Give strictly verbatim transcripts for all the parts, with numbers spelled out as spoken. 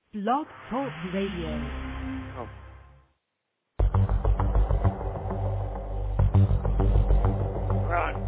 Blog Talk Radio. Oh. Right.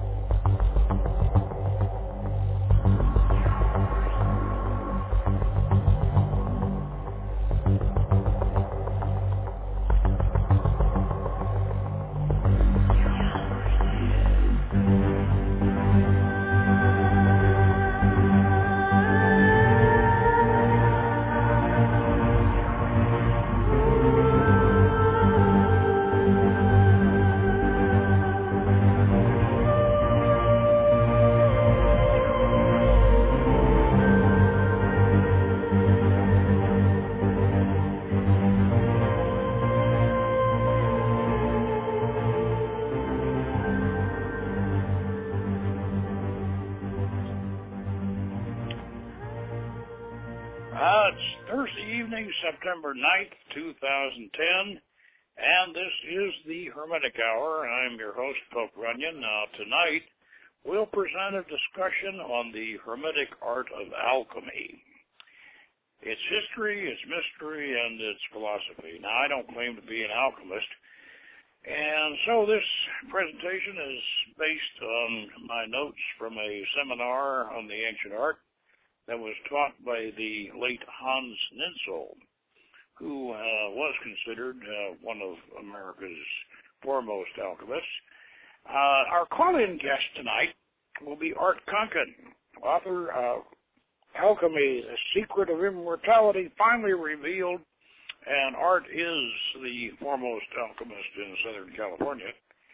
Uh, it's Thursday evening, September ninth, two thousand ten, and this is the Hermetic Hour. I'm your host, Pope Runyon. Now, tonight, we'll present a discussion on the Hermetic art of alchemy, its history, its mystery, and its philosophy. Now, I don't claim to be an alchemist, and so this presentation is based on my notes from a seminar on the ancient art that was taught by the late Hans Nintzel, who uh, was considered uh, one of America's foremost alchemists. Uh, our call-in guest tonight will be Art Conkin, author of Alchemy, The Secret of Immortality Finally Revealed, and Art is the foremost alchemist in Southern California.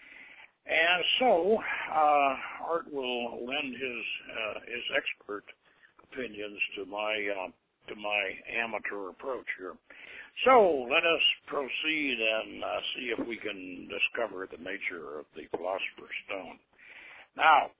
And so, uh, Art will lend his uh, his expert opinions to my uh, to my amateur approach here. So let us proceed and uh, see if we can discover the nature of the Philosopher's Stone. Now,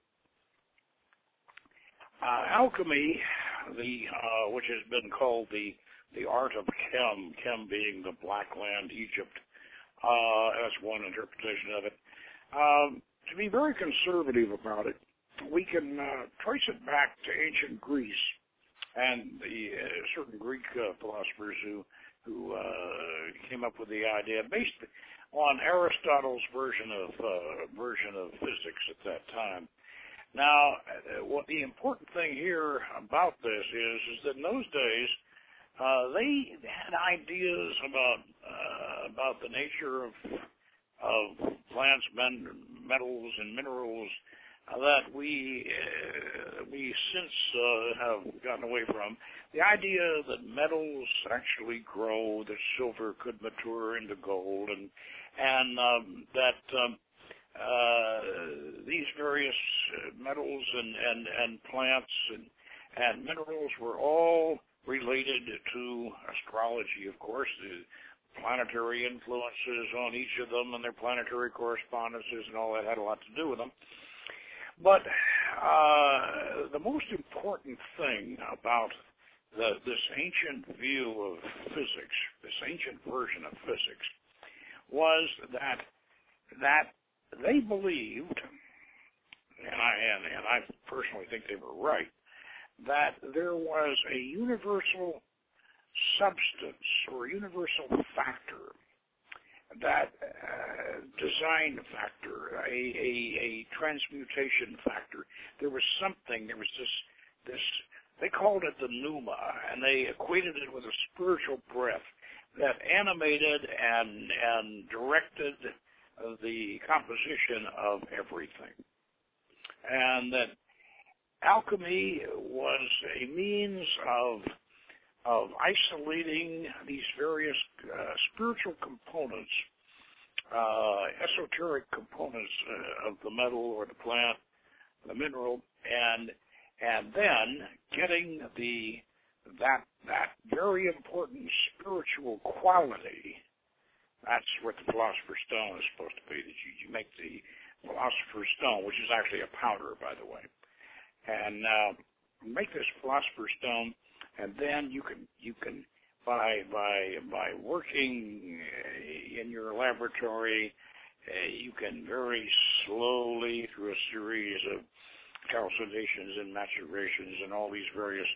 uh, alchemy, the uh, which has been called the the art of Chem, Chem being the Black Land, Egypt. Uh, that's one interpretation of it. Um, to be very conservative about it, we can uh, trace it back to ancient Greece and the uh, certain Greek uh, philosophers who who uh, came up with the idea based on Aristotle's version of uh, version of physics at that time. Now, uh, what the important thing here about this is is that in those days uh, they had ideas about uh, about the nature of of plants, men, metals, and minerals that we uh, we since uh, have gotten away from. The idea that metals actually grow, that silver could mature into gold, and and um, that um, uh, these various metals and, and, and plants and, and minerals were all related to astrology, of course, the planetary influences on each of them and their planetary correspondences and all that had a lot to do with them. But uh, the most important thing about the, this ancient view of physics, this ancient version of physics, was that that they believed, and I and, and I personally think they were right, that there was a universal substance or universal factor, that uh, design factor, a, a, a transmutation factor. There was something, there was this, this, they called it the pneuma, and they equated it with a spiritual breath that animated and, and directed the composition of everything. And that alchemy was a means of of isolating these various uh, spiritual components, uh, esoteric components uh, of the metal or the plant, the mineral, and and then getting the that that very important spiritual quality. That's what the Philosopher's Stone is supposed to be. That you, you make the Philosopher's Stone, which is actually a powder, by the way, and uh, make this Philosopher's Stone. And then you can you can by by by working in your laboratory, uh, you can very slowly through a series of calcinations and maturations and all these various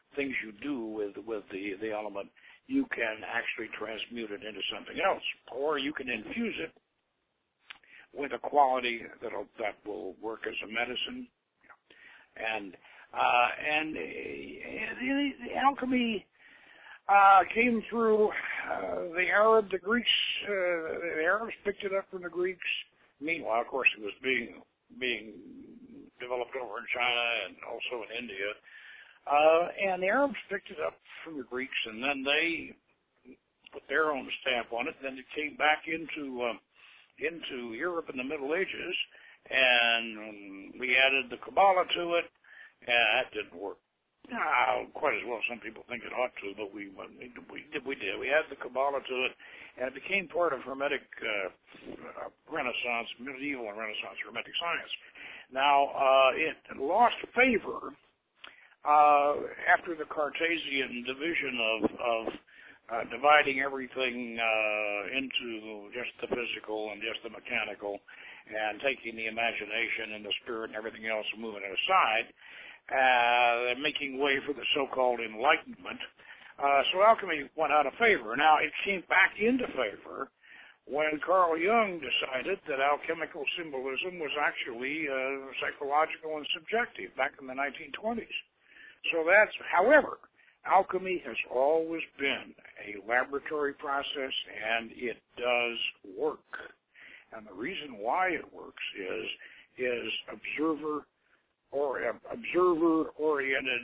things you do with with the the element, you can actually transmute it into something else, or you can infuse it with a quality that'll that will work as a medicine. And uh, and uh, the, the alchemy uh, came through uh, the Arab, the Greeks. Uh, the Arabs picked it up from the Greeks. Meanwhile, of course, it was being being developed over in China and also in India. Uh, and the Arabs picked it up from the Greeks, and then they put their own stamp on it. Then it came back into uh, into Europe in the Middle Ages, and we added the Kabbalah to it, and that didn't work uh, quite as well as some people think it ought to, but we we did we did we added the Kabbalah to it, and it became part of Hermetic uh, Renaissance, medieval and Renaissance Hermetic science. Now uh, it lost favor uh, after the Cartesian division of of Uh, dividing everything uh, into just the physical and just the mechanical, and taking the imagination and the spirit and everything else and moving it aside, uh, making way for the so-called Enlightenment. Uh, so alchemy went out of favor. Now, it came back into favor when Carl Jung decided that alchemical symbolism was actually uh, psychological and subjective back in the nineteen twenties. So that's, however, alchemy has always been a laboratory process, and it does work. And the reason why it works is is observer or uh, observer-oriented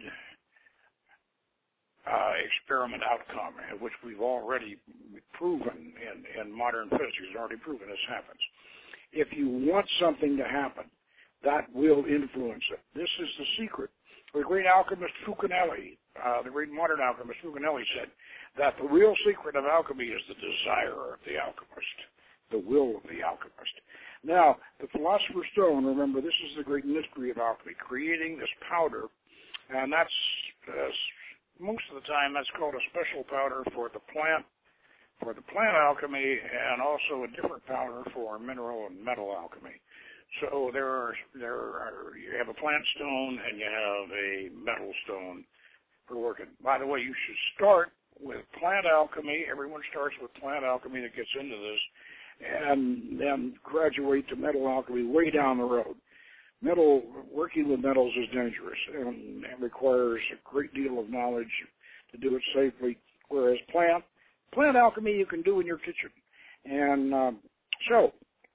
uh, experiment outcome, which we've already proven in, in modern physics. We've already proven this happens. If you want something to happen, that will influence it. This is the secret. The great alchemist Fulcanelli, uh, the great modern alchemist Fulcanelli said that the real secret of alchemy is the desire of the alchemist, the will of the alchemist. Now, the Philosopher's Stone, remember, this is the great mystery of alchemy, creating this powder, and that's, uh, most of the time, that's called a special powder for the plant, for the plant alchemy, and also a different powder for mineral and metal alchemy. So there are, there are, you have a plant stone and you have a metal stone for working. By the way, you should start with plant alchemy. Everyone starts with plant alchemy that gets into this, and then graduate to metal alchemy way down the road. Metal, working with metals is dangerous and, and requires a great deal of knowledge to do it safely, whereas plant, plant alchemy you can do in your kitchen. And um, so,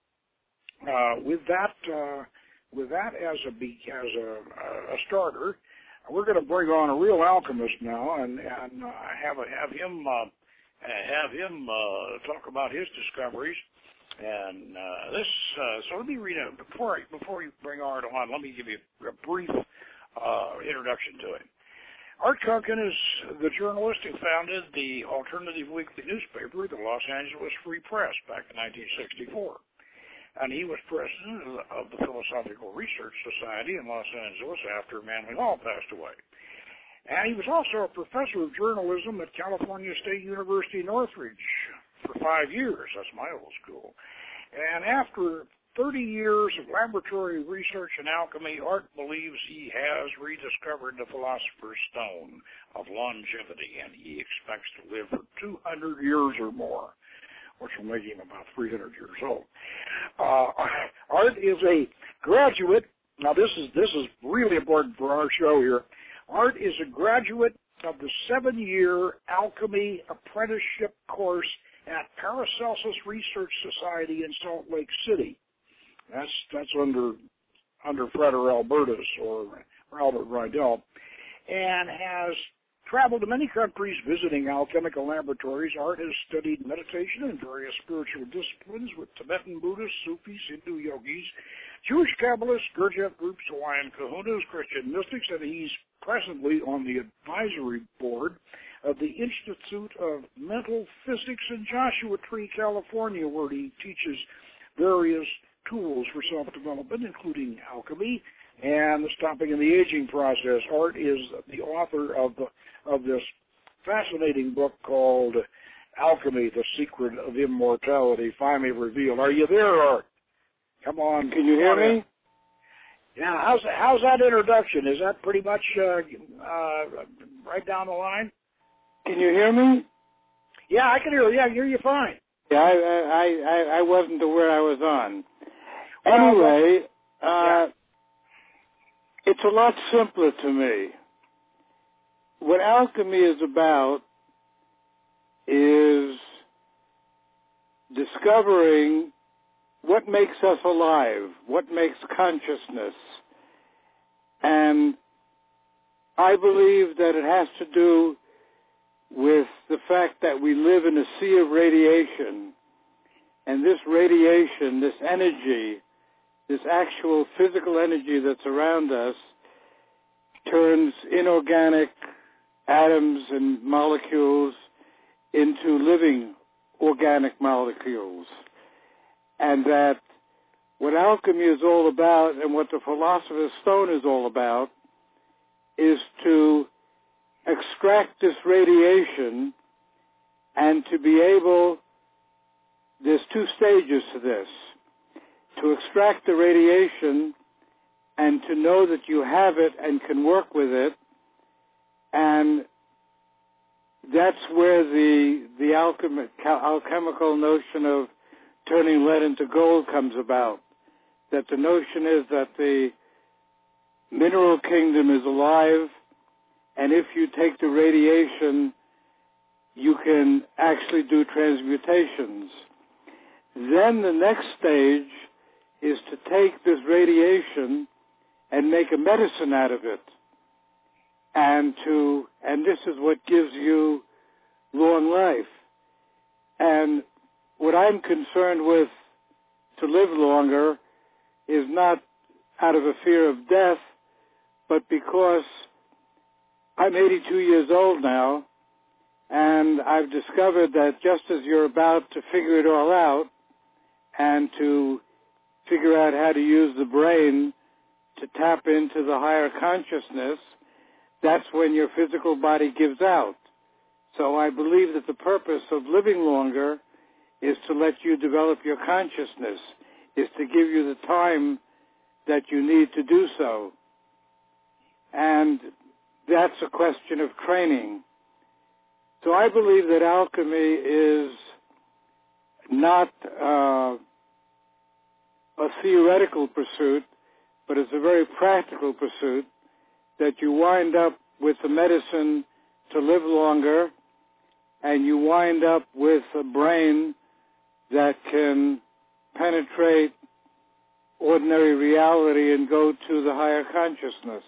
Uh, with that, uh, with that as a as a, a starter, we're going to bring on a real alchemist now, and and uh, have a, have him uh, have him uh, talk about his discoveries. And uh, this, uh, so let me read it before I, before you bring Art on. Let me give you a brief uh, introduction to it. Art Kunkel is the journalist who founded the alternative weekly newspaper, the Los Angeles Free Press, back in nineteen sixty-four. And he was president of the Philosophical Research Society in Los Angeles after Manly Hall passed away. And he was also a professor of journalism at California State University, Northridge for five years. That's my old school. And after thirty years of laboratory research in alchemy, Art believes he has rediscovered the Philosopher's Stone of longevity, and he expects to live for two hundred years or more, which will make him about three hundred years old. Uh, Art is a graduate. Now, this is this is really important for our show here. Art is a graduate of the seven-year alchemy apprenticeship course at Paracelsus Research Society in Salt Lake City. That's that's under under Freder Albertus or Albert Rydell, and has traveled to many countries visiting alchemical laboratories. Art has studied meditation and various spiritual disciplines with Tibetan Buddhists, Sufis, Hindu yogis, Jewish Kabbalists, Gurdjieff groups, Hawaiian kahunas, Christian mystics, and he's presently on the advisory board of the Institute of Mental Physics in Joshua Tree, California, where he teaches various tools for self-development, including alchemy and the stopping of the aging process. Art is the author of the, of this fascinating book called Alchemy, The Secret of Immortality, Finally Revealed. Are you there, Art? Come on. Can you hear me? Yeah, how's how's that introduction? Is that pretty much uh, uh, right down the line? Can you hear me? Yeah, I can hear you. Yeah, I can hear you fine. Yeah, I I I, I wasn't aware I was on. Well, Anyway, uh, yeah. it's a lot simpler to me. What alchemy is about is discovering what makes us alive, what makes consciousness. And I believe that it has to do with the fact that we live in a sea of radiation. And this radiation, this energy, this actual physical energy that's around us turns inorganic atoms and molecules into living organic molecules. And that what alchemy is all about and what the Philosopher's Stone is all about is to extract this radiation and to be able, there's two stages to this, to extract the radiation and to know that you have it and can work with it. And that's where the the alchemi- alchemical notion of turning lead into gold comes about. That the notion is that the mineral kingdom is alive, and if you take the radiation, you can actually do transmutations. Then the next stage is to take this radiation and make a medicine out of it. And to, and this is what gives you long life. And what I'm concerned with to live longer is not out of a fear of death, but because I'm eighty-two years old now, and I've discovered that just as you're about to figure it all out and to figure out how to use the brain to tap into the higher consciousness, that's when your physical body gives out. So I believe that the purpose of living longer is to let you develop your consciousness, is to give you the time that you need to do so. And that's a question of training. So I believe that alchemy is not uh, a theoretical pursuit, but it's a very practical pursuit, that you wind up with a medicine to live longer, and you wind up with a brain that can penetrate ordinary reality and go to the higher consciousness.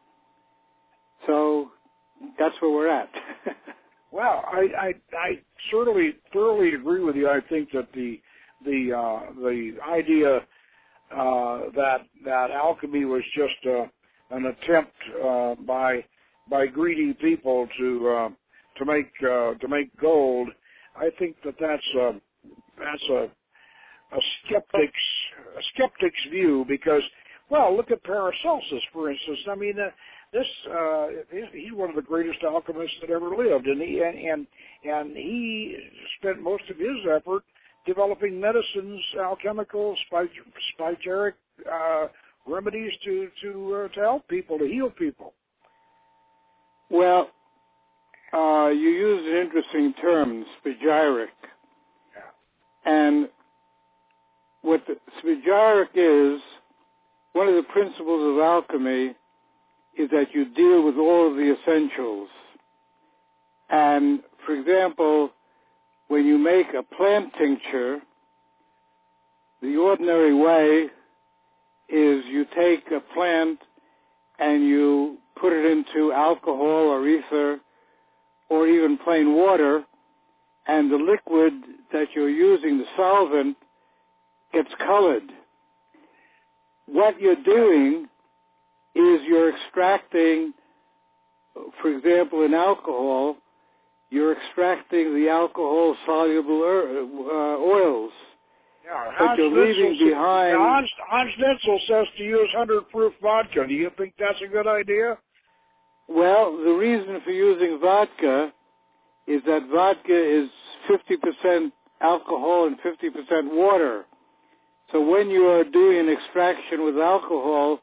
So that's where we're at. Well, I, I I certainly thoroughly agree with you. I think that the the uh, the idea uh, that that alchemy was just uh, an attempt uh, by by greedy people to uh, to make uh, to make gold, I think that that's a that's a a skeptic's a skeptic's view, because, well, look at Paracelsus, for instance. I mean, uh, this uh, he's one of the greatest alchemists that ever lived, and he and and, and he spent most of his effort developing medicines, alchemical, spiteric uh, remedies to to uh, to help people, to heal people. Well, uh, you used an interesting term, spagyric. Yeah. And what the spagyric is, one of the principles of alchemy is that you deal with all of the essentials. And, for example, when you make a plant tincture, the ordinary way is you take a plant and you put it into alcohol or ether or even plain water, and the liquid that you're using, the solvent, gets colored. What you're doing is you're extracting, for example, in alcohol, you're extracting the alcohol-soluble uh, oils. Yeah, but you're leaving says, behind... Hans, Hans Netzel says to use one hundred proof vodka. Do you think that's a good idea? Well, the reason for using vodka is that vodka is fifty percent alcohol and fifty percent water. So when you are doing an extraction with alcohol,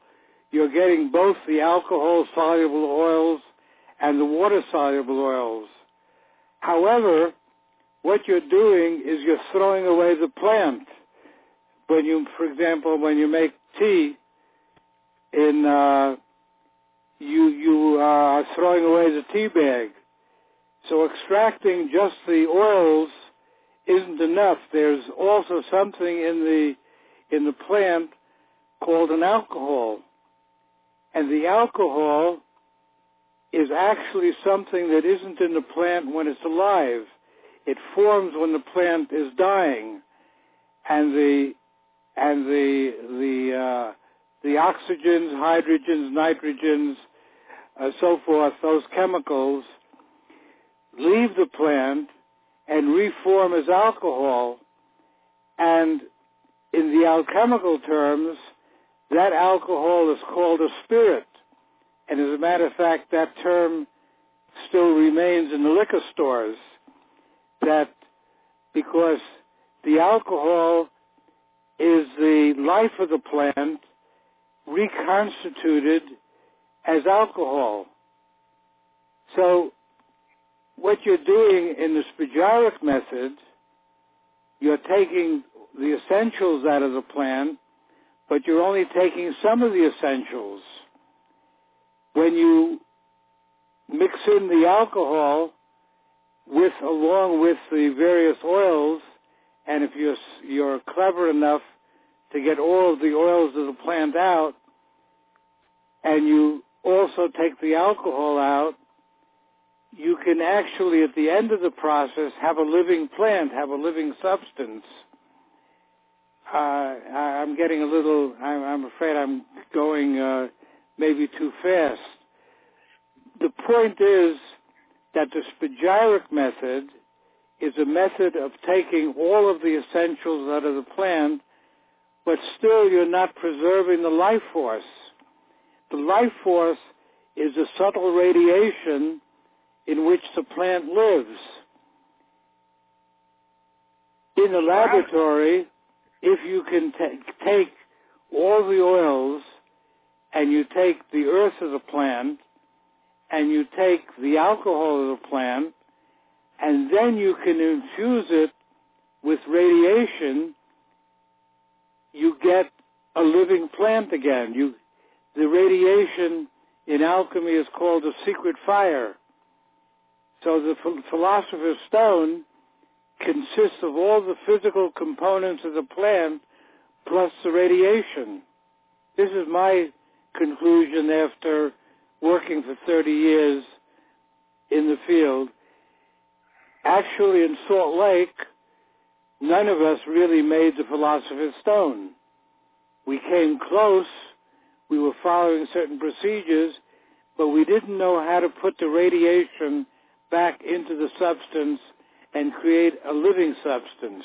you're getting both the alcohol-soluble oils and the water-soluble oils. However, what you're doing is you're throwing away the plant. When you, for example, when you make tea, in uh, you you are throwing away the tea bag. So extracting just the oils isn't enough. There's also something in the in the plant called an alcohol, and the alcohol is actually something that isn't in the plant when it's alive. It forms when the plant is dying, and the and the the uh, the oxygens, hydrogens, nitrogens, uh, so forth, those chemicals leave the plant and reform as alcohol. And in the alchemical terms, that alcohol is called a spirit. And as a matter of fact, that term still remains in the liquor stores, that because the alcohol is the life of the plant reconstituted as alcohol. So what you're doing in the spagyric method, you're taking the essentials out of the plant, but you're only taking some of the essentials. When you mix in the alcohol with, along with the various oils, and if you're, you're clever enough to get all of the oils of the plant out, and you also take the alcohol out, you can actually, at the end of the process, have a living plant, have a living substance. Uh, I'm getting a little, I'm, I'm afraid I'm going uh, maybe too fast. The point is that the spagyric method is a method of taking all of the essentials out of the plant, but still you're not preserving the life force. The life force is a subtle radiation in which the plant lives. In the laboratory, if you can t- take all the oils and you take the earth of the plant and you take the alcohol of the plant and then you can infuse it with radiation, you get a living plant again. You, the radiation in alchemy is called a secret fire. So the Philosopher's Stone consists of all the physical components of the plant plus the radiation. This is my conclusion after working for thirty years in the field. Actually, in Salt Lake, none of us really made the Philosopher's Stone. We came close, we were following certain procedures, but we didn't know how to put the radiation back into the substance and create a living substance.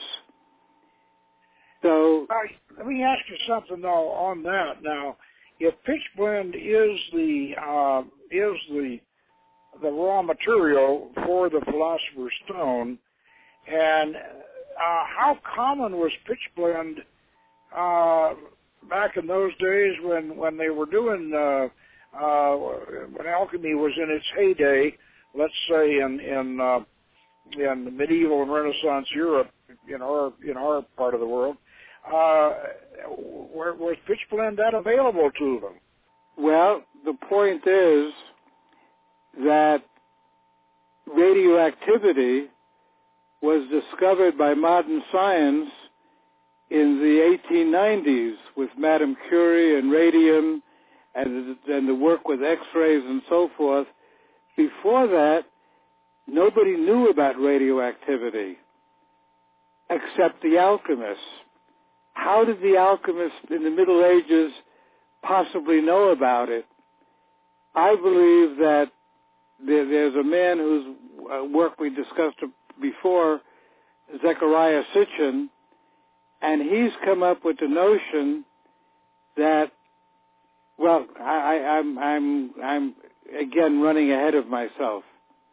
So, uh, let me ask you something though on that. Now, if pitchblende is the uh, is the the raw material for the Philosopher's Stone, and uh, how common was pitchblende uh, back in those days when when they were doing uh, uh, when alchemy was in its heyday? Let's say in in uh, in medieval and Renaissance Europe, in our in our part of the world, uh, where was pitchblende that available to them? Well, the point is that radioactivity was discovered by modern science in the eighteen nineties with Madame Curie and radium and, and the work with X-rays and so forth. Before that, nobody knew about radioactivity except the alchemists. How did the alchemists in the Middle Ages possibly know about it? I believe that there, there's a man whose uh, work we discussed before, Zecharia Sitchin, and he's come up with the notion that, well, I, I, I'm, I'm, I'm again running ahead of myself.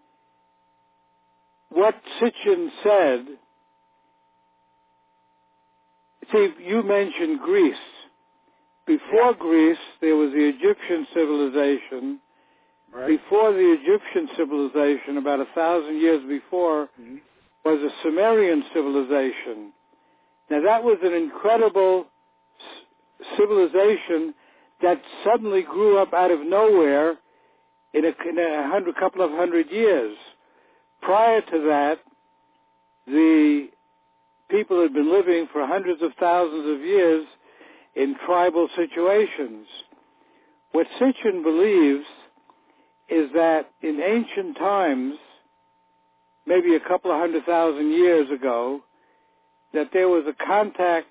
What Sitchin said, see, you mentioned Greece. Before Yeah. Greece, there was the Egyptian civilization. Right. Before the Egyptian civilization, about a thousand years before, Mm-hmm. was a Sumerian civilization. Now that was an incredible c- civilization that suddenly grew up out of nowhere in a, in a hundred, couple of hundred years. Prior to that, the people had been living for hundreds of thousands of years in tribal situations. What Sitchin believes is that in ancient times, maybe a couple of hundred thousand years ago, that there was a contact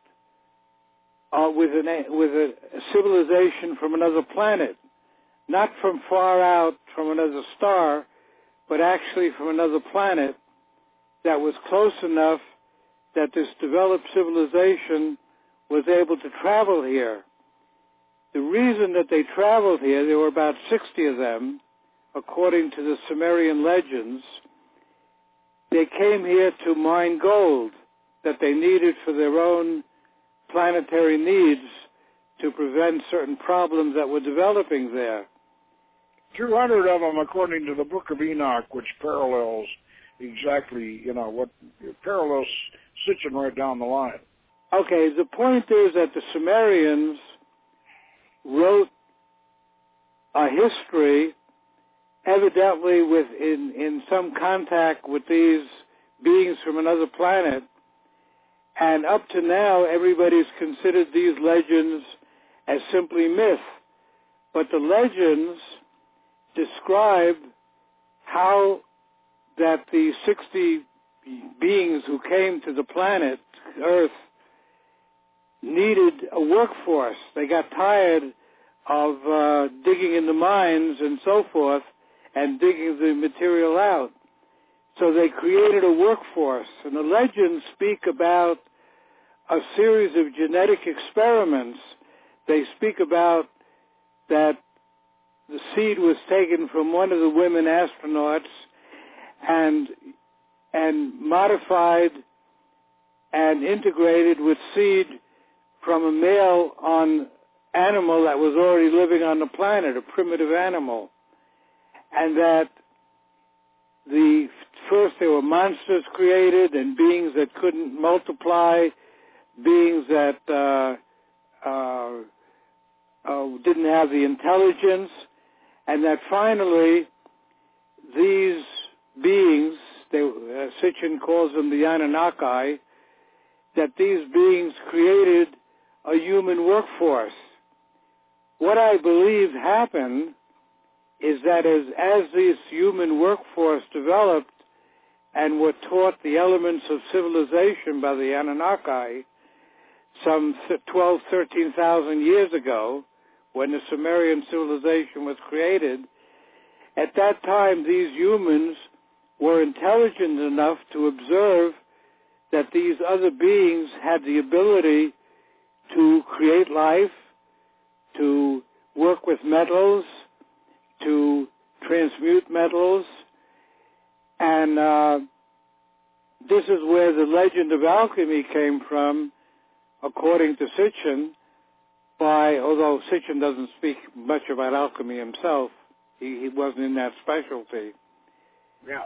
uh, with, an, with a, a civilization from another planet, not from far out from another star, but actually from another planet that was close enough that this developed civilization was able to travel here. The reason that they traveled here, there were about sixty of them, according to the Sumerian legends. They came here to mine gold that they needed for their own planetary needs to prevent certain problems that were developing there. two hundred of them, according to the Book of Enoch, which parallels exactly, you know, what parallels Sitchin right down the line. Okay, the point is that the Sumerians wrote a history, evidently with in, in some contact with these beings from another planet, and up to now everybody's considered these legends as simply myth. But the legends describe how that the sixty beings who came to the planet, Earth, needed a workforce. They got tired of uh, digging in the mines and so forth and digging the material out. So they created a workforce. And the legends speak about a series of genetic experiments. They speak about that the seed was taken from one of the women astronauts and and modified and integrated with seed from a male on animal that was already living on the planet, a primitive animal. And that the first there were monsters created and beings that couldn't multiply, beings that uh, uh, uh, didn't have the intelligence, and that finally these beings, they, uh, Sitchin calls them the Anunnaki, that these beings created a human workforce. What I believe happened is that as, as this human workforce developed and were taught the elements of civilization by the Anunnaki some twelve, thirteen thousand years ago, when the Sumerian civilization was created, at that time these humans were intelligent enough to observe that these other beings had the ability to create life, to work with metals, to transmute metals, and uh, this is where the legend of alchemy came from, according to Sitchin, by, although Sitchin doesn't speak much about alchemy himself, he, he wasn't in that specialty. Yeah.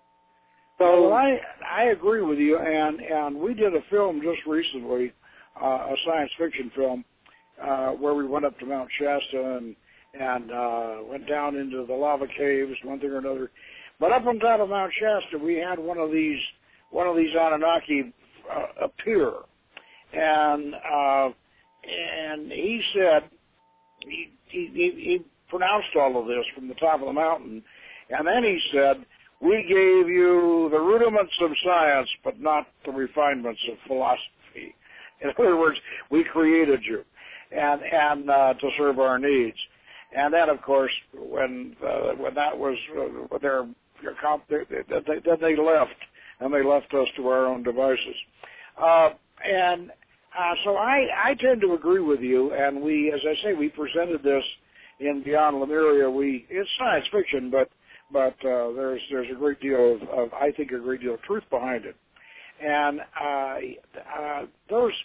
So well, I I agree with you, and and we did a film just recently, uh, a science fiction film, uh, where we went up to Mount Shasta and and uh, went down into the lava caves, one thing or another. But up on top of Mount Shasta, we had one of these one of these Anunnaki uh, appear, and uh, and he said he, he he pronounced all of this from the top of the mountain, and then he said, "We gave you the rudiments of science, but not the refinements of philosophy." In other words, we created you, and and uh, to serve our needs. And then, of course, when uh, when that was uh, their, their they, then they left, and they left us to our own devices. Uh, and uh, so I I tend to agree with you. And we, as I say, we presented this in Beyond Lemuria. We it's science fiction, but but uh, there's there's a great deal of, of I think a great deal of truth behind it. And uh, uh, those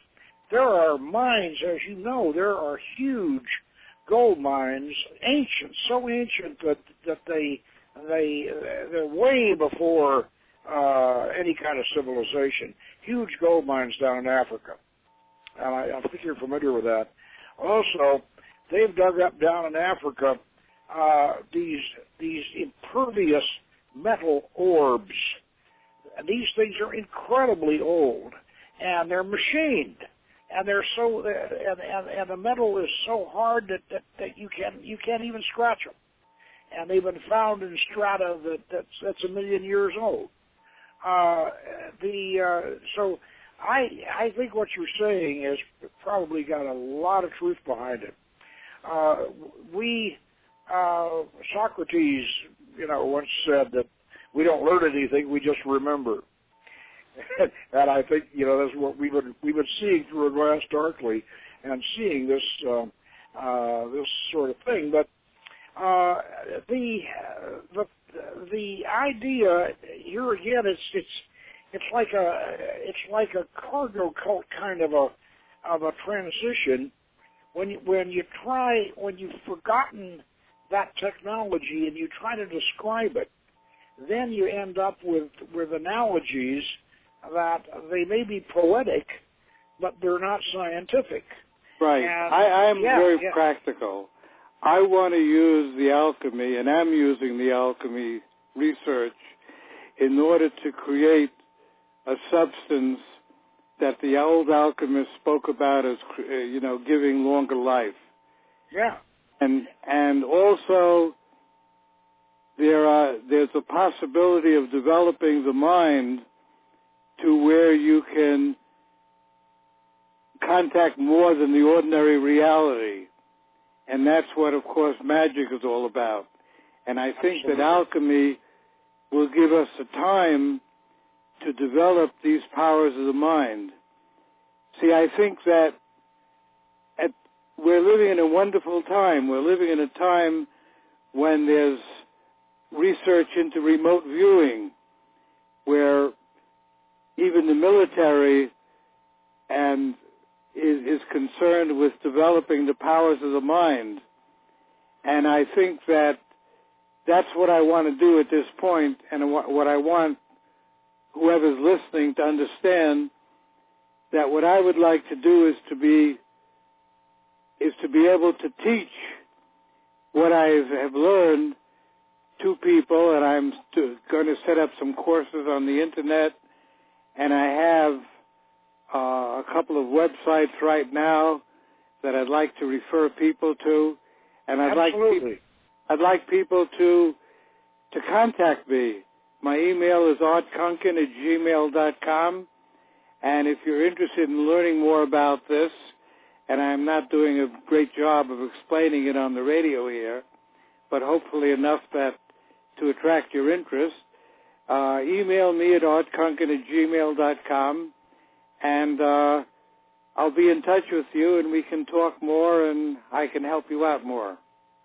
there are mines, as you know, there are huge gold mines, ancient, so ancient that that they they they're way before uh, any kind of civilization. Huge gold mines down in Africa, and I, I think you're familiar with that. Also, they've dug up down in Africa uh, these these impervious metal orbs. These things are incredibly old, and they're machined. And they're so, uh, and, and and the metal is so hard that, that, that you can you can't even scratch them. And they've been found in strata that that's that's a million years old. Uh, the uh, so I I think what you're saying has probably got a lot of truth behind it. Uh, we uh, Socrates, you know, once said that we don't learn anything, we just remember. And I think, you know, that's what we've been, we've been seeing through a glass darkly and seeing this, uh, uh, this sort of thing. But, uh, the, the, the idea here again, it's, it's, it's like a, it's like a cargo cult kind of a, of a transition when you, when you try, when you've forgotten that technology and you try to describe it, then you end up with, with analogies that they may be poetic, but they're not scientific. Right. And, I am yeah, very yeah. practical. I want to use the alchemy, and I'm using the alchemy research in order to create a substance that the old alchemists spoke about as, you know, giving longer life. Yeah. And and also there are there's a possibility of developing the mind to where you can contact more than the ordinary reality. And that's what, of course, magic is all about. And I think Absolutely. that alchemy will give us the time to develop these powers of the mind. See, I think that at, we're living in a wonderful time. We're living in a time when there's research into remote viewing, where even the military and is, is concerned with developing the powers of the mind. And I think that that's what I want to do at this point, and what I want whoever's listening to understand, that what I would like to do is to be is to be able to teach what I have learned to people, and I'm to, going to set up some courses on the internet. And I have uh, a couple of websites right now that I'd like to refer people to, and I'd Absolutely. like pe- I'd like people to to contact me. My email is art kunkin at gmail dot com, and if you're interested in learning more about this, and I'm not doing a great job of explaining it on the radio here, but hopefully enough that to attract your interest. Uh, email me at art kunkin at gmail dot com, and uh, I'll be in touch with you, and we can talk more, and I can help you out more.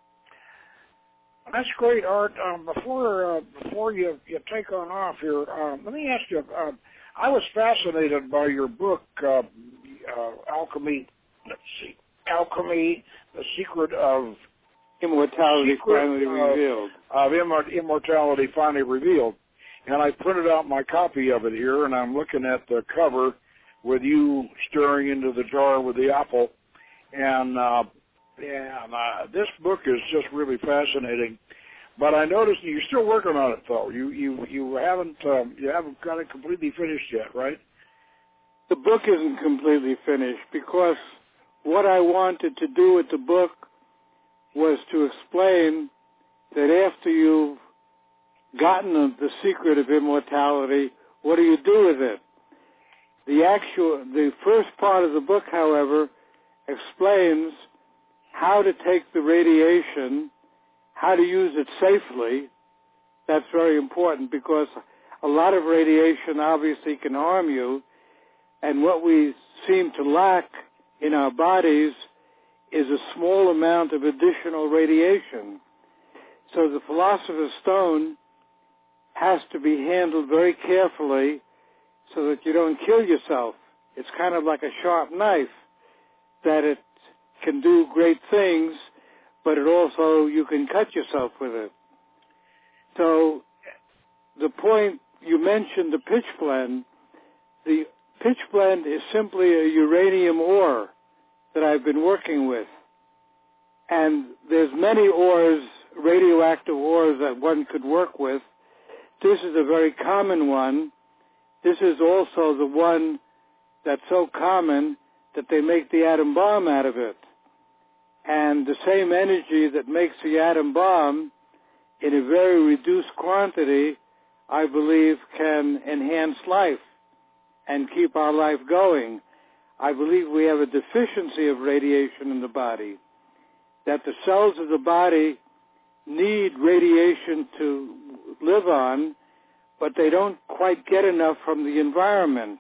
That's great, Art. Um, before uh, before you, you take on off here, um, let me ask you. Uh, I was fascinated by your book, uh, uh, Alchemy. Let's see, Alchemy: The Secret of Immortality Secret Finally of, Revealed. Of immor- immortality finally revealed. And I printed out my copy of it here, and I'm looking at the cover with you staring into the jar with the apple. And, uh, yeah, uh, this book is just really fascinating. But I noticed you're still working on it, though. You you you haven't um, you haven't got it completely finished yet, right? The book isn't completely finished because what I wanted to do with the book was to explain that after you've gotten the secret of immortality, what do you do with it? The actual, the first part of the book, however, explains how to take the radiation, how to use it safely. That's very important because a lot of radiation obviously can harm you, and what we seem to lack in our bodies is a small amount of additional radiation. So the Philosopher's Stone has to be handled very carefully so that you don't kill yourself It's kind of like a sharp knife, that it can do great things, but it also, you can cut yourself with it. So the point, you mentioned the pitch blende. The pitch blende is simply a uranium ore that I've been working with. And there's many ores, radioactive ores, that one could work with. This is a very common one. This is also the one that's so common that they make the atom bomb out of it. And the same energy that makes the atom bomb in a very reduced quantity, I believe, can enhance life and keep our life going. I believe we have a deficiency of radiation in the body, that the cells of the body need radiation to live on, but they don't quite get enough from the environment.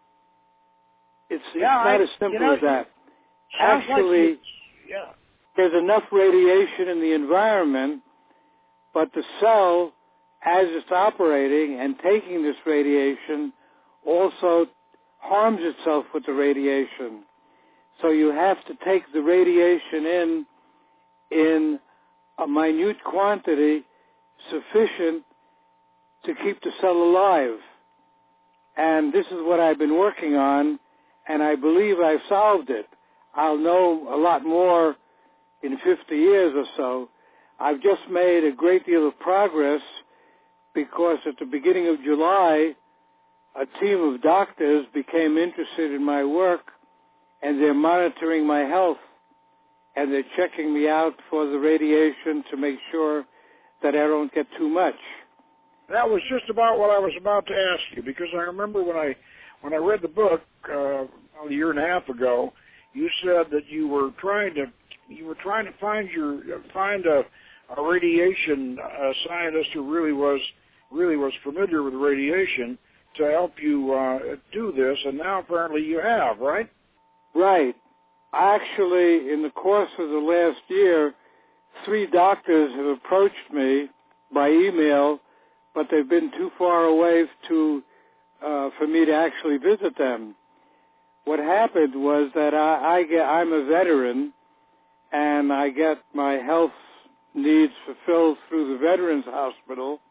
It's, yeah, it's not I, as simple you know, as that. Actually, Actually, like yeah. there's enough radiation in the environment, but the cell, as it's operating and taking this radiation, also harms itself with the radiation. So you have to take the radiation in in a minute quantity sufficient to keep the cell alive. And this is what I've been working on, and I believe I've solved it. I'll know a lot more in fifty years or so. I've just made a great deal of progress because at the beginning of July, a team of doctors became interested in my work, and they're monitoring my health, and they're checking me out for the radiation to make sure that I don't get too much. That was just about what I was about to ask you, because I remember when I when I read the book uh, a year and a half ago, you said that you were trying to you were trying to find your find a, a radiation uh, scientist who really was really was familiar with radiation to help you uh, do this, and now apparently you have, right? Right. Actually, in the course of the last year, three doctors have approached me by email, but they've been too far away to uh, for me to actually visit them. What happened was that I, I get, I'm a veteran, and I get my health needs fulfilled through the Veterans Hospital,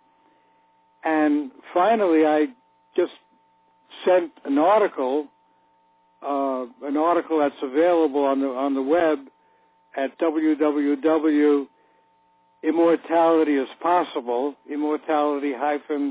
and finally I just sent an article, uh, an article that's available on the on the web at w w w dot immortality is possible, immortality hyphen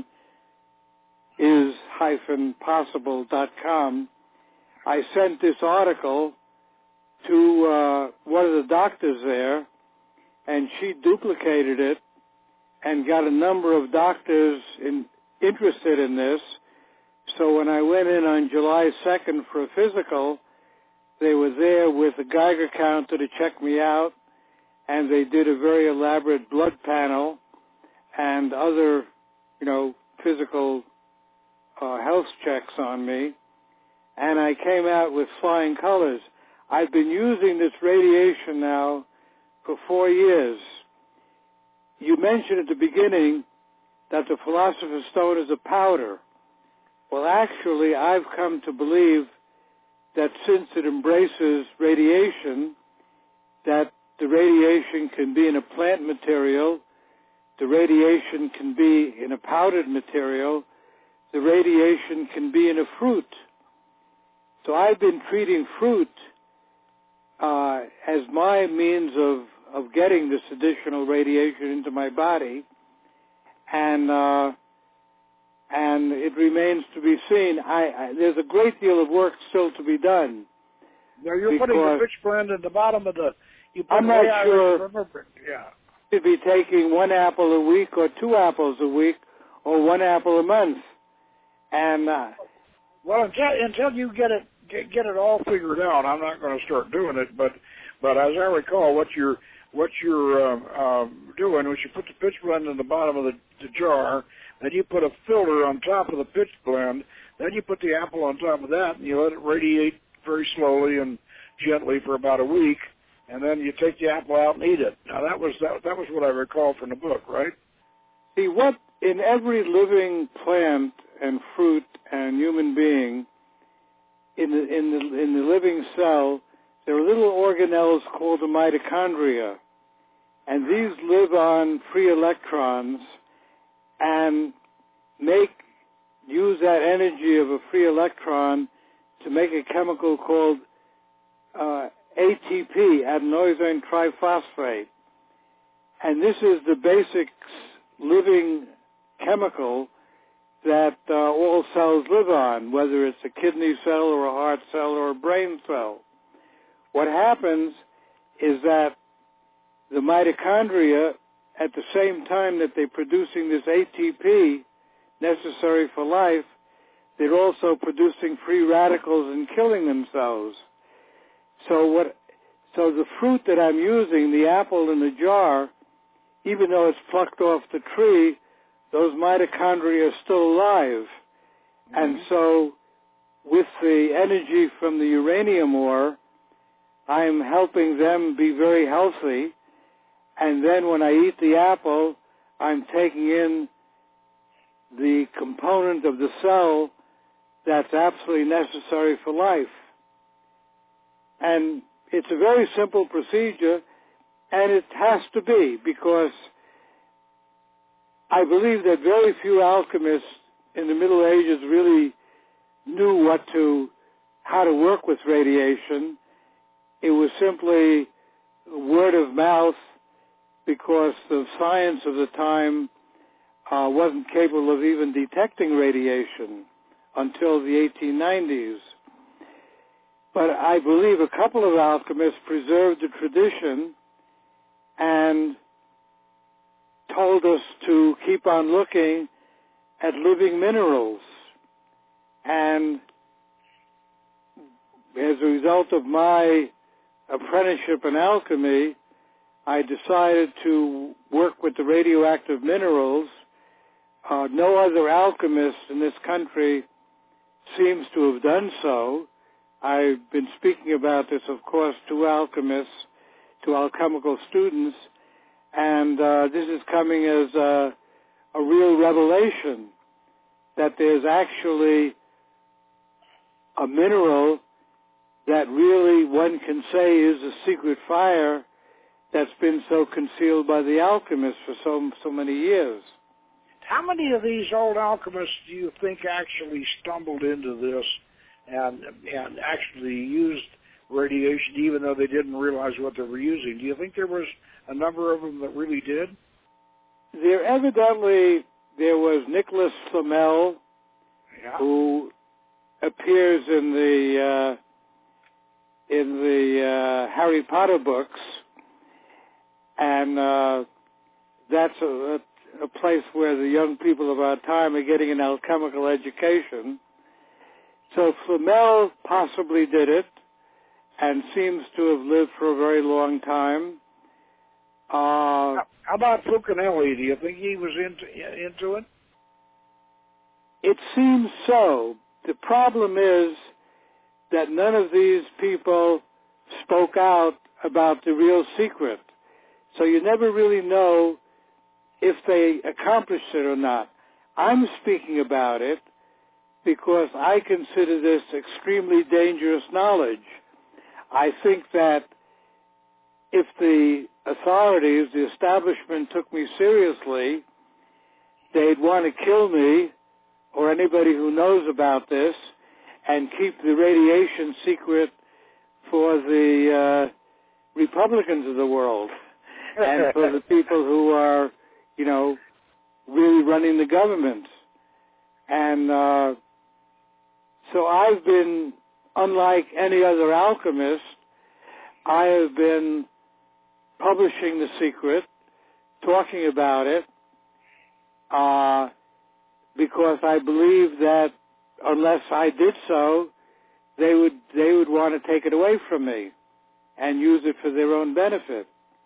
is hyphen possible dot com. I sent this article to uh, one of the doctors there, and she duplicated it and got a number of doctors in, interested in this. So when I went in on July second for a physical, they were there with a Geiger counter to check me out, and they did a very elaborate blood panel and other, you know, physical uh, health checks on me, and I came out with flying colors. I've been using this radiation now for four years. You mentioned at the beginning that the Philosopher's Stone is a powder. Well, actually, I've come to believe that since it embraces radiation, that the radiation can be in a plant material, the radiation can be in a powdered material, the radiation can be in a fruit. So I've been treating fruit uh, as my means of, of getting this additional radiation into my body, and uh, and it remains to be seen. I, I, there's a great deal of work still to be done. Now you're putting the pitch blende at the bottom of the. You put I'm not I sure. Remember, yeah. You'd be taking one apple a week, or two apples a week, or one apple a month, and uh, well, until until you get it get, get it all figured out, I'm not going to start doing it. But but as I recall, what you're what you're uh, uh, doing is you put the pitch blende in the bottom of the, the jar. Then you put a filter on top of the pitch blende. Then you put the apple on top of that, and you let it radiate very slowly and gently for about a week. And then you take the apple out and eat it. Now that was that, that was what I recall from the book, right? See, what in every living plant and fruit and human being, in the in the in the living cell, there are little organelles called the mitochondria, and these live on free electrons and make use that energy of a free electron to make a chemical called uh, A T P, adenoidine triphosphate. And this is the basic living chemical that uh, all cells live on, whether it's a kidney cell or a heart cell or a brain cell. What happens is that the mitochondria, at the same time that they're producing this A T P necessary for life, they're also producing free radicals and killing themselves. So what? So the fruit that I'm using, the apple in the jar, even though it's plucked off the tree, those mitochondria are still alive. Mm-hmm. And so with the energy from the uranium ore, I'm helping them be very healthy. And then when I eat the apple, I'm taking in the component of the cell that's absolutely necessary for life. And it's a very simple procedure, and it has to be, because I believe that very few alchemists in the Middle Ages really knew what to, how to work with radiation. It was simply word of mouth, because the science of the time uh, wasn't capable of even detecting radiation until the eighteen nineties. But I believe a couple of alchemists preserved the tradition and told us to keep on looking at living minerals. And as a result of my apprenticeship in alchemy, I decided to work with the radioactive minerals. Uh, no other alchemist in this country seems to have done so. I've been speaking about this, of course, to alchemists, to alchemical students, and uh, this is coming as a, a real revelation that there's actually a mineral that really one can say is a secret fire that's been so concealed by the alchemists for so so many years. How many of these old alchemists do you think actually stumbled into this and and actually used radiation even though they didn't realize what they were using? Do you think there was a number of them that really did? There evidently, there was Nicholas Flamel, yeah. who appears in the uh, in the uh, Harry Potter books, and uh, that's a, a place where the young people of our time are getting an alchemical education. So Flamel possibly did it, and seems to have lived for a very long time. Uh, How about Fulcanelli? Do you think he was into into it? It seems so. The problem is that none of these people spoke out about the real secret. So you never really know if they accomplished it or not. I'm speaking about it because I consider this extremely dangerous knowledge. I think that if the authorities, the establishment, took me seriously, they'd want to kill me or anybody who knows about this and keep the radiation secret for the uh, Republicans of the world and for the people who are, you know, really running the government. And uh, so I've been, unlike any other alchemist, I have been publishing the secret, talking about it, uh, because I believe that unless I did so, they would they would want to take it away from me and use it for their own benefit.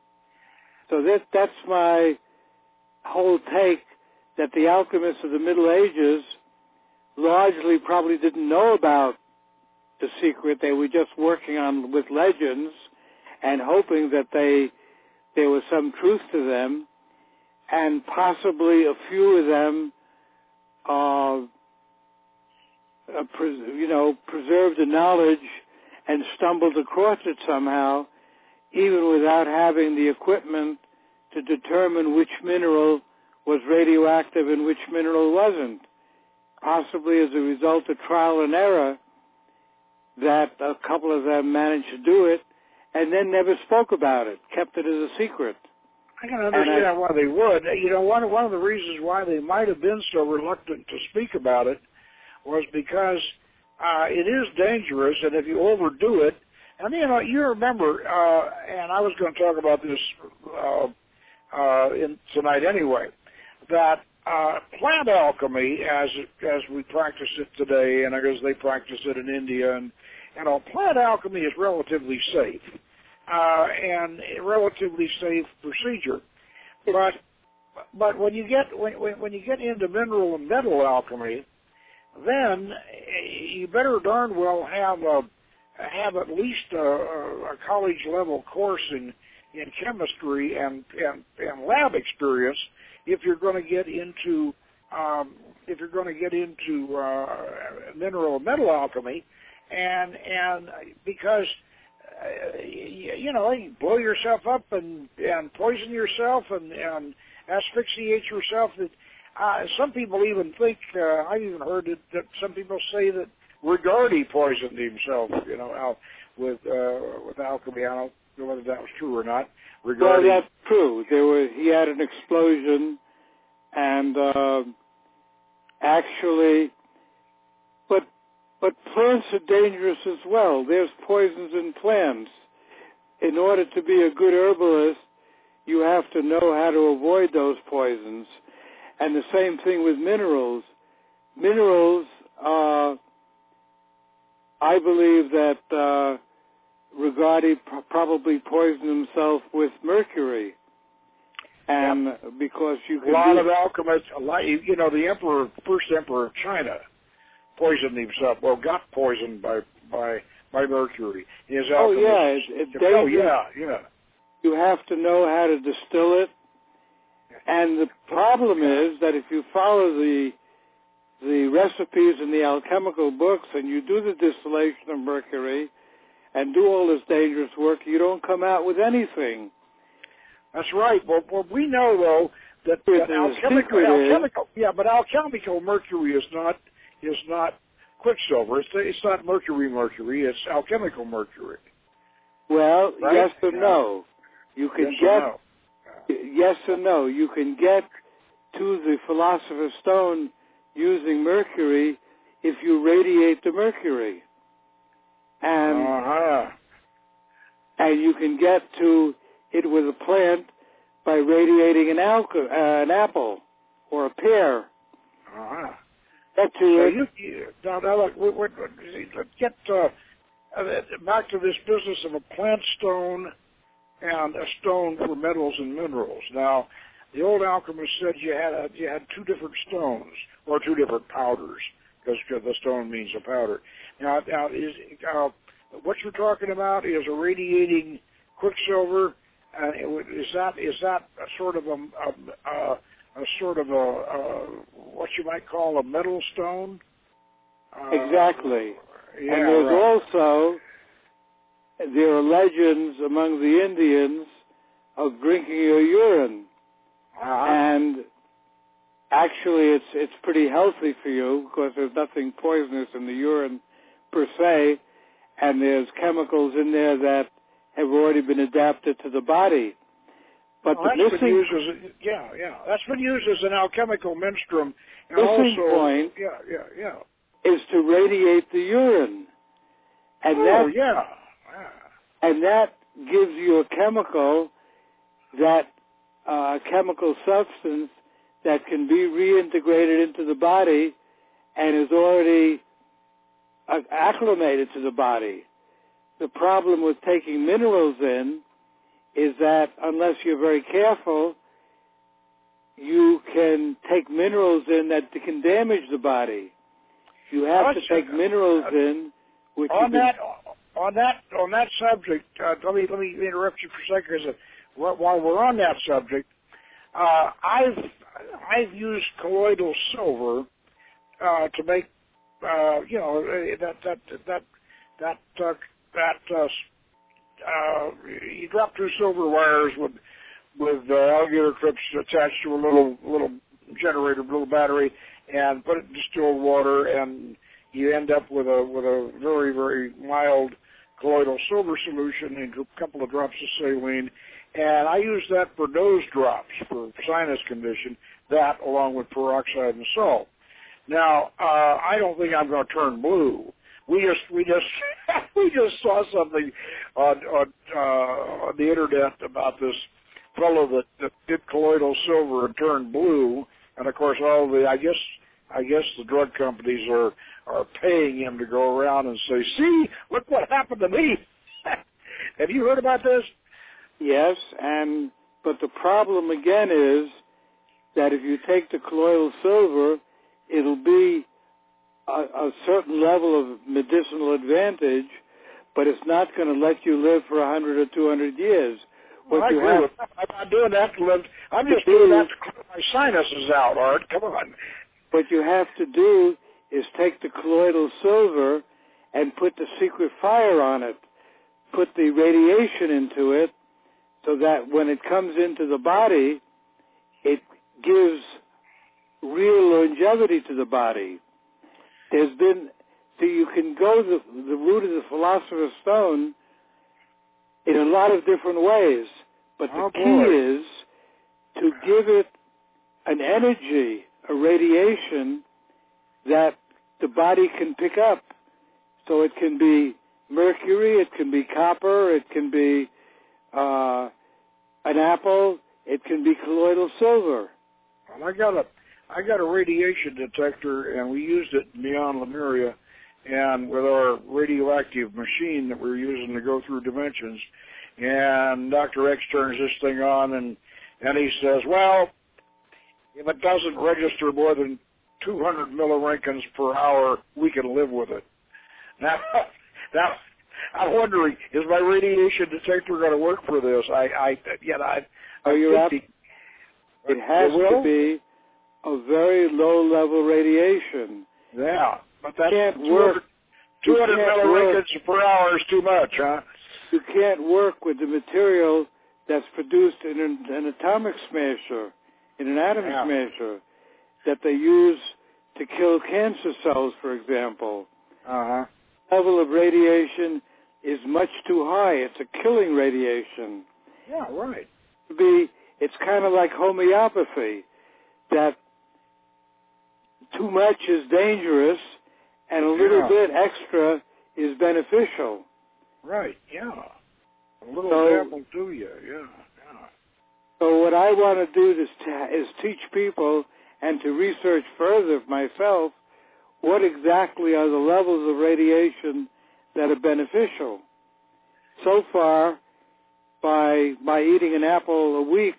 So that that's my whole take, that the alchemists of the Middle Ages largely probably didn't know about the secret. They were just working on with legends and hoping that they there was some truth to them, and possibly a few of them uh, uh, pres- you know, preserved the knowledge and stumbled across it somehow, even without having the equipment to determine which mineral was radioactive and which mineral wasn't. Possibly as a result of trial and error, that a couple of them managed to do it and then never spoke about it, kept it as a secret. I can understand I, why they would. You know, one, one of the reasons why they might have been so reluctant to speak about it was because uh, it is dangerous, and if you overdo it, and you know, you remember, uh, and I was going to talk about this uh, uh, in, tonight anyway, that uh, plant alchemy, as as we practice it today, and as they practice it in India, and you know, plant alchemy is relatively safe. Uh, and a relatively safe procedure, but but when you get when when you get into mineral and metal alchemy, then you better darn well have a have at least a, a college level course in in chemistry and and, and lab experience if you're going to get into um, if you're going to get into uh, mineral and metal alchemy, and and because Uh, you, you know, you blow yourself up and, and poison yourself and, and asphyxiate yourself. That uh, some people even think, uh, I've even heard it, that some people say that Regardie poisoned himself, you know, out with uh, with alchemy. I don't know whether that was true or not. Regardie. Well, that's true. There was he had an explosion, and uh, actually, but. But plants are dangerous as well. There's poisons in plants. In order to be a good herbalist, you have to know how to avoid those poisons. And the same thing with minerals. Minerals, uh, I believe that uh, Regardie pr- probably poisoned himself with mercury. And yep. because you can a lot do of alchemists, a lot, you know, the emperor, first emperor of China, poisoned himself. Well, got poisoned by by by mercury. His oh yeah, it's, it's dangerous. Oh yeah, yeah. You have to know how to distill it, and the problem is that if you follow the the recipes in the alchemical books and you do the distillation of mercury and do all this dangerous work, you don't come out with anything. That's right. Well, well we know though that, that alchemical, alchemical, yeah, but alchemical mercury is not. is not quicksilver. It's, it's not mercury mercury. It's alchemical mercury. Well, right? yes and no. You can yes get, no. yes and no. You can get to the Philosopher's Stone using mercury if you radiate the mercury. And, uh-huh. and you can get to it with a plant by radiating an, alco- uh, an apple or a pear. Uh-huh. That's so it. you, you, now, now look, we, we, let's get uh, back to this business of a plant stone and a stone for metals and minerals. Now, the old alchemist said you had a, you had two different stones or two different powders because the stone means a powder. Now, now is uh, what you're talking about is a radiating quicksilver. Uh, is that is that a sort of a, a, a a sort of a, a, what you might call a metal stone? Uh, exactly. Yeah, and there's right. also, there are legends among the Indians of drinking your urine. Uh-huh. And actually it's it's pretty healthy for you because there's nothing poisonous in the urine per se, and there's chemicals in there that have already been adapted to the body. But well, the that's missing, been used as a, yeah, yeah, that's been used as an alchemical menstruum, and missing also, point yeah, yeah, yeah, is to radiate the urine, and oh, that, yeah, yeah, and that gives you a chemical, that uh, chemical substance that can be reintegrated into the body, and is already uh, acclimated to the body. The problem with taking minerals in is that unless you're very careful, you can take minerals in that can damage the body. You have well, to take uh, minerals uh, in which on you that can... on that on that subject. Uh, let me let me interrupt you for a second. Because while we're on that subject, uh, I've I've used colloidal silver uh, to make uh, you know, that that that that uh, that uh, uh, you drop two silver wires with with uh, alligator clips attached to a little little generator, little battery, and put it in distilled water, and you end up with a with a very very mild colloidal silver solution and a couple of drops of saline. And I use that for nose drops for sinus condition. That along with peroxide and salt. Now, uh, I don't think I'm going to turn blue. We just we just we just saw something on on, uh, on the internet about this fellow that, that did colloidal silver and turned blue, and of course all the I guess I guess the drug companies are are paying him to go around and say, "See, look what happened to me." Have you heard about this? Yes, and but the problem again is that if you take the colloidal silver, it'll be a, a certain level of medicinal advantage, but it's not going to let you live for a hundred or two hundred years. What well, I you agree have, with that. I'm not doing that to live. I'm just doing that to clear my sinuses out, Art. Come on. What you have to do is take the colloidal silver and put the secret fire on it, put the radiation into it, so that when it comes into the body, it gives real longevity to the body. There's been, so you can go the, the route of the Philosopher's Stone in a lot of different ways, but the oh, key boy. is to give it an energy, a radiation that the body can pick up. So it can be mercury, it can be copper, it can be uh, an apple, it can be colloidal silver. Well, I got a, I got a radiation detector, and we used it beyond Lemuria, and with our radioactive machine that we're using to go through dimensions. And Doctor X turns this thing on, and and he says, well, if it doesn't register more than two hundred milliroentgens per hour, we can live with it. Now, now I'm wondering, is my radiation detector going to work for this? I, I, yet I. Are you up? It has to be a very low-level radiation. Yeah, but that's can't work. two hundred milliroentgens per hour is too much, huh? You can't work with the material that's produced in an, an atomic smasher, in an atom yeah. smasher, that they use to kill cancer cells, for example. Uh-huh. Level of radiation is much too high. It's a killing radiation. Yeah, right. Be it's kind of like homeopathy, that too much is dangerous and a little yeah. bit extra is beneficial. Right, yeah. A little so, dab will do you, yeah, yeah. So what I want to do is, to, is teach people and to research further myself what exactly are the levels of radiation that are beneficial. So far, by by eating an apple a week,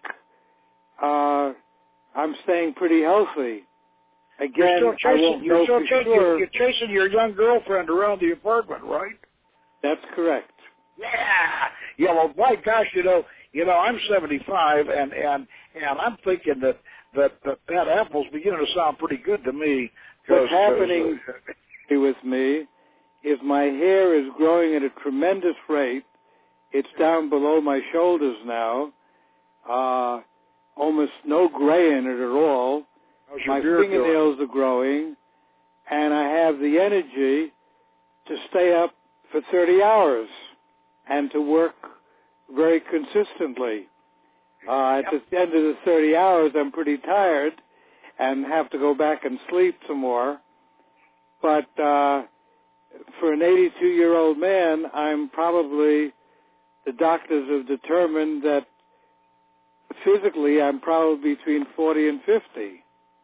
uh, I'm staying pretty healthy. Again, you're still chasing, I won't you're know still for chasing, sure. You're chasing your young girlfriend around the apartment, right? That's correct. Yeah, yeah. Well, my gosh, you know, you know, I'm seventy-five, and and and I'm thinking that that that, that apple's beginning to sound pretty good to me. What's happening uh, with me is my hair is growing at a tremendous rate. It's down below my shoulders now. Uh, almost no gray in it at all. My fingernails are growing, and I have the energy to stay up for thirty hours and to work very consistently. Uh, at the end of the thirty hours, I'm pretty tired and have to go back and sleep some more. But uh, for an eighty-two-year-old man, I'm probably, the doctors have determined that physically I'm probably between forty and fifty.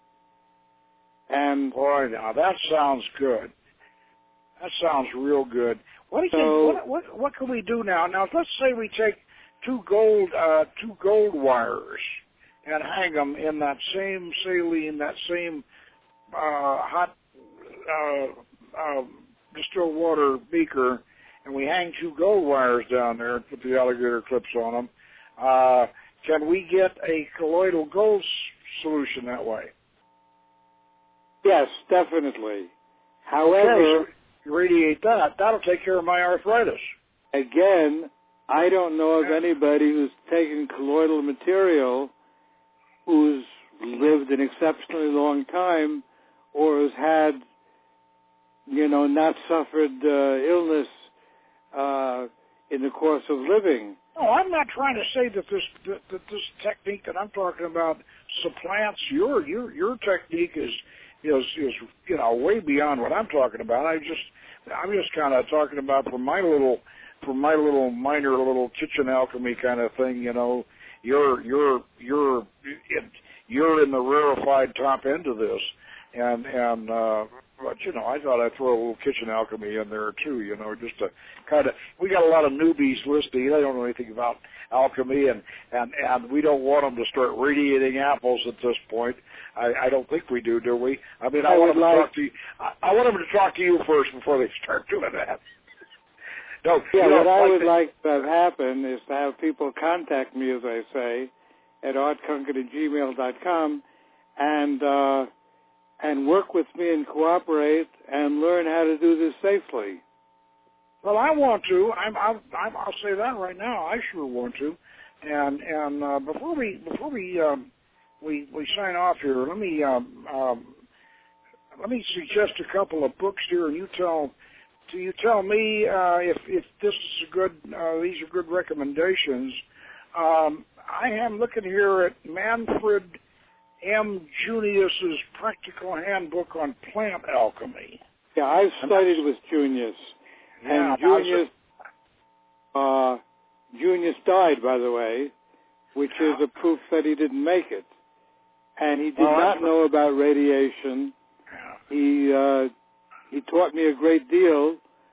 And boy, now that sounds good. That sounds real good. What do you so, think? What, what what can we do now? Now, let's say we take two gold uh, two gold wires and hang them in that same saline, that same uh, hot uh, uh, distilled water beaker, and we hang two gold wires down there and put the alligator clips on them. Uh, can we get a colloidal gold s- solution that way? Yes, definitely. However, okay, so radiate that. That'll take care of my arthritis. Again, I don't know of anybody who's taken colloidal material who's lived an exceptionally long time or has had, you know, not suffered uh, illness uh, in the course of living. No, I'm not trying to say that this that, that this technique that I'm talking about supplants your your your technique is is is you know way beyond what I'm talking about. I just I'm just kind of talking about from my little from my little minor little kitchen alchemy kind of thing. You know, you're you're you're you're in the rarefied top end of this, and and. uh But, you know, I thought I'd throw a little kitchen alchemy in there, too, you know, just to kind of, we got a lot of newbies listening. They don't know anything about alchemy, and, and, and we don't want them to start radiating apples at this point. I, I don't think we do, do we? I mean, I, I want them like, to talk to you. I, I want them to talk to you first before they start doing that. No, yeah, you know, what I like would the, like to have happen is to have people contact me, as I say, at art conquered at gmail dot com, and, uh, and work with me and cooperate and learn how to do this safely. Well, I want to. I'm, I'm, I'm, I'll say that right now. I sure want to. And and uh, before we before we um, we we sign off here, let me um, um, let me suggest a couple of books here, and you tell do you tell me uh, if if this is a good uh, these are good recommendations. Um, I am looking here at Manfred M. Junius's Practical Handbook on Plant Alchemy. Yeah, I've studied with Junius. Yeah, and Junius, uh, Junius died, by the way, which is a proof that he didn't make it. And he did oh, not know about radiation. He uh, he taught me a great deal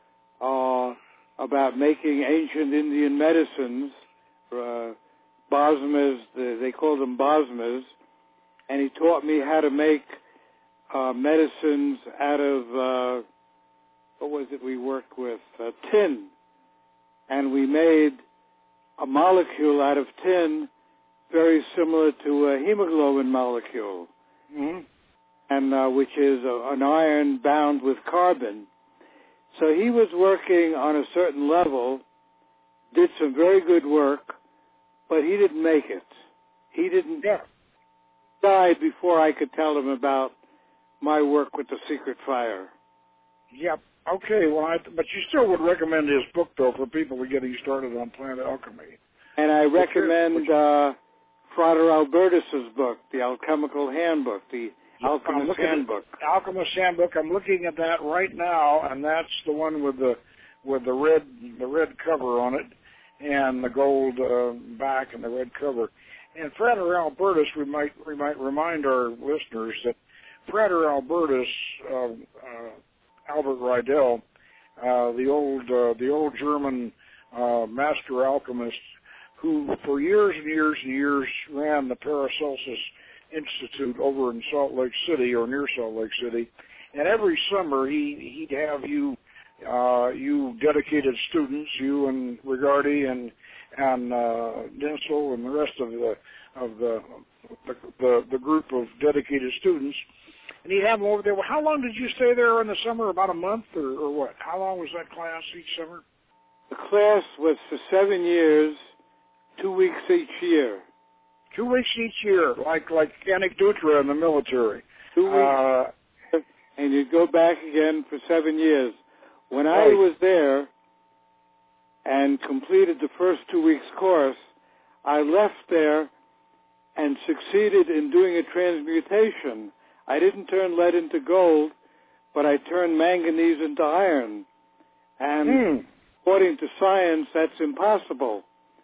uh, about making ancient Indian medicines, uh, bosmas, they call them bosmas. And he taught me how to make uh, medicines out of, uh, what was it we worked with? Uh, tin. And we made a molecule out of tin very similar to a hemoglobin molecule, mm-hmm. and uh, which is a, an iron bound with carbon. So he was working on a certain level, did some very good work, but he didn't make it. He didn't... Yeah. died before I could tell him about my work with the secret fire. Yep. Okay. Well, I, but you still would recommend his book, though, for people who are getting started on plant alchemy. And I recommend uh, Frater Albertus's book, The Alchemical Handbook, the Alchemist Handbook. At, Alchemist Handbook. I'm looking at that right now, and that's the one with the with the red the red cover on it, and the gold uh, back and the red cover. And Frater Albertus, we might we might remind our listeners that Frater Albertus, uh, uh, Albert Riedel, uh, the old uh, the old German uh, master alchemist, who for years and years and years ran the Paracelsus Institute over in Salt Lake City or near Salt Lake City, and every summer he he'd have you uh, you dedicated students, you and Rigardi and. and uh, Densel and the rest of the of the, the the group of dedicated students, and he'd have them over there. Well, how long did you stay there in the summer? About a month, or, or what? How long was that class each summer? The class was for seven years, two weeks each year. Two weeks each year, like like Anik Dutra in the military. Two weeks, uh, and you'd go back again for seven years. When right. I was there and completed the first two weeks course, I left there and succeeded in doing a transmutation. I didn't turn lead into gold, but I turned manganese into iron. And mm. according to science, that's impossible.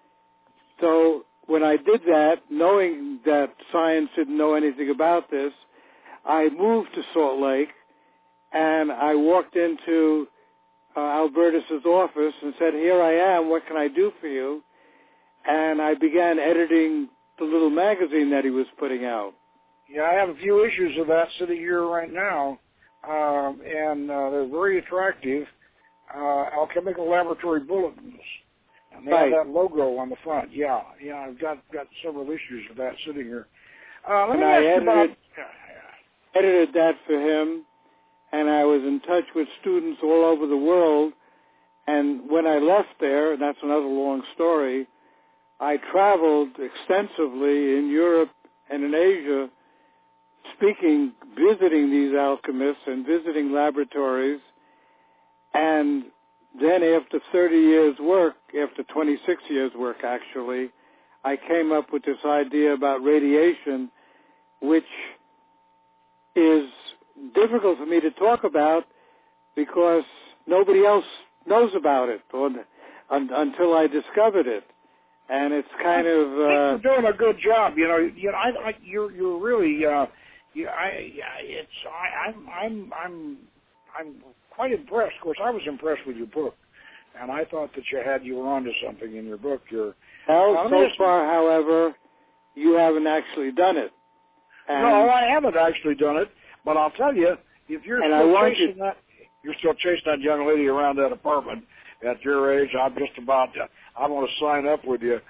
So when I did that, knowing that science didn't know anything about this, I moved to Salt Lake, and I walked into Uh, Albertus's office and said, "Here I am, what can I do for you?" And I began editing the little magazine that he was putting out. Yeah, I have a few issues of that sitting here right now, um, and uh, they're very attractive, uh, Alchemical Laboratory Bulletins. And they right. have that logo on the front. Yeah, yeah, I've got, got several issues of that sitting here. Uh, let and me I ask edited, about, edited that for him, and I was in touch with students all over the world. And when I left there, and that's another long story, I traveled extensively in Europe and in Asia, speaking, visiting these alchemists and visiting laboratories. And then after thirty years' work, after twenty-six years' work actually, I came up with this idea about radiation, which is difficult for me to talk about because nobody else knows about it or, un, until I discovered it. And it's kind of uh, I think you're doing a good job. You know, you know, I, I you're you're really, uh, you, I, it's, I, I'm, I'm, I'm, I'm quite impressed. Of course, I was impressed with your book, and I thought that you had you were onto something in your book. You're well, so far, however, you haven't actually done it. And no, I haven't actually done it. But I'll tell you, if you're and still I chasing that, you're still chasing that young lady around that apartment at your age. I'm just about to, I want to sign up with you.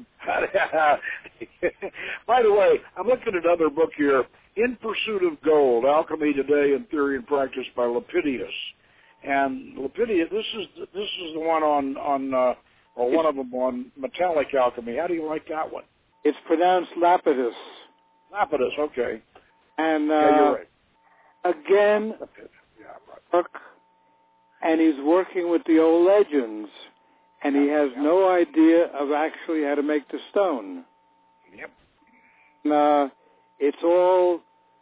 By the way, I'm looking at another book here, In Pursuit of Gold, Alchemy Today in Theory and Practice by Lepidus. And Lepidus, this is this is the one on, on uh, or one of them on metallic alchemy. How do you like that one? It's pronounced Lapidus. Lapidus, okay. And uh, yeah, you're right. Again, yeah, right. and he's working with the old legends, and he has no idea of actually how to make the stone. Yep. And, uh, it's all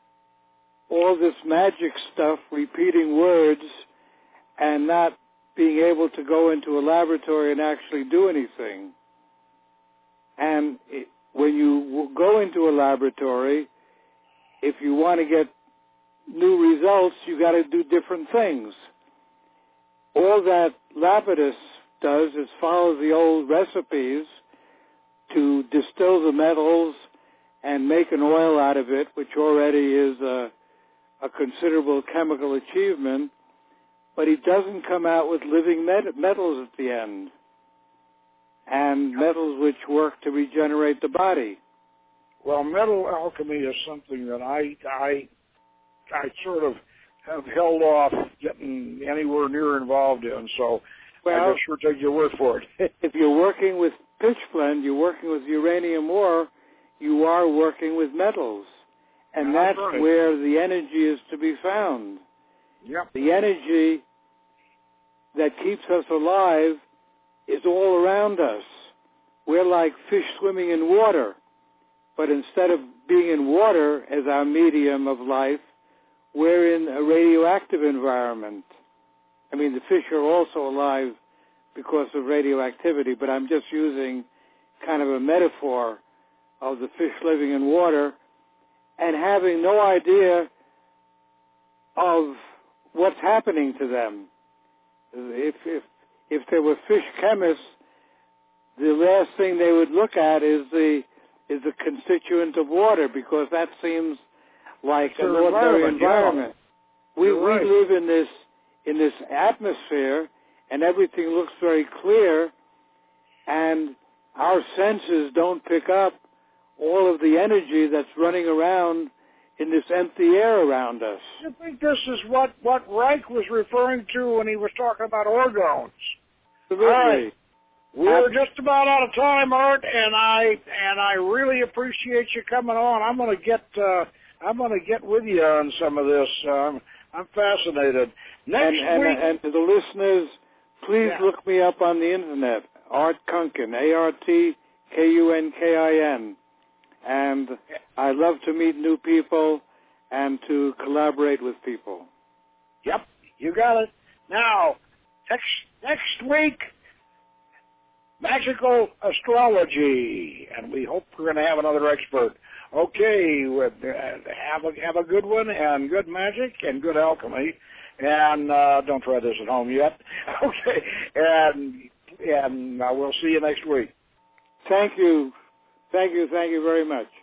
all this magic stuff, repeating words, and not being able to go into a laboratory and actually do anything. And it, when you go into a laboratory, if you want to get new results, you got to do different things. All that Lapidus does is follow the old recipes to distill the metals and make an oil out of it, which already is a, a considerable chemical achievement, but he doesn't come out with living met- metals at the end, and metals which work to regenerate the body. Well, metal alchemy is something that I, I, I sort of have held off getting anywhere near involved in, so well, I just sure take your word for it. If you're working with pitchblende, you're working with uranium ore, you are working with metals. And that's, that's right. where the energy is to be found. Yep. The energy that keeps us alive is all around us. We're like fish swimming in water. But instead of being in water as our medium of life, we're in a radioactive environment. I mean, the fish are also alive because of radioactivity, but I'm just using kind of a metaphor of the fish living in water and having no idea of what's happening to them. If, if, if there were fish chemists, the last thing they would look at is the is the constituent of water, because that seems like an ordinary environment. Yeah. We right. we live in this in this atmosphere, and everything looks very clear, and our senses don't pick up all of the energy that's running around in this empty air around us. I think this is what, what Reich was referring to when he was talking about orgons. Absolutely. All right. We're just about out of time, Art, and I and I really appreciate you coming on. I'm going to get uh, I'm going to get with you on some of this. Um, I'm fascinated. Next and, and, week, and to the listeners, please yeah. look me up on the internet, Art Kunkin, A R T K U N K I N, and I love to meet new people and to collaborate with people. Yep, you got it. Now, next next week, magical astrology, and we hope we're going to have another expert. Okay, have a have a good one, and good magic, and good alchemy, and uh, don't try this at home yet. Okay, and and uh, we'll see you next week. Thank you, thank you, thank you very much.